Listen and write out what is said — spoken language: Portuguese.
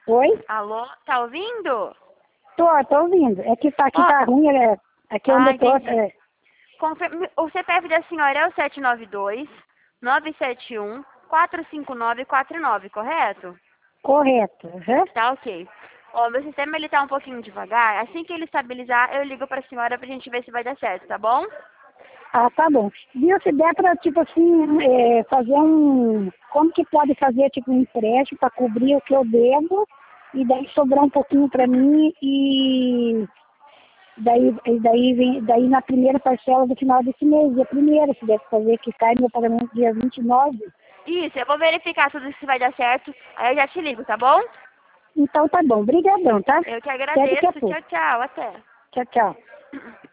Oi? Alô, tá ouvindo? Tô ouvindo. É que aqui Ó, tá ruim, aqui onde eu tô. entendi. O CPF da senhora é o 792-971-45949, correto? Correto. Aham. Tá ok. Ó, meu sistema ele tá um pouquinho devagar. Assim que ele estabilizar, eu ligo pra senhora pra gente ver se vai dar certo, tá bom? Ah, tá bom. Viu, se der pra, tipo assim, fazer um... Como que pode fazer, tipo, um empréstimo pra cobrir o que eu devo e daí sobrar um pouquinho pra mim e daí na primeira parcela do final desse mês, dia primeiro, se der pra fazer, que cai meu pagamento dia 29. Isso, eu vou verificar tudo se vai dar certo. Aí eu já te ligo, tá bom? Então tá bom. Obrigadão, tá? Eu que Até daqui a agradeço. pouco. Tchau, tchau. Até. Tchau, tchau.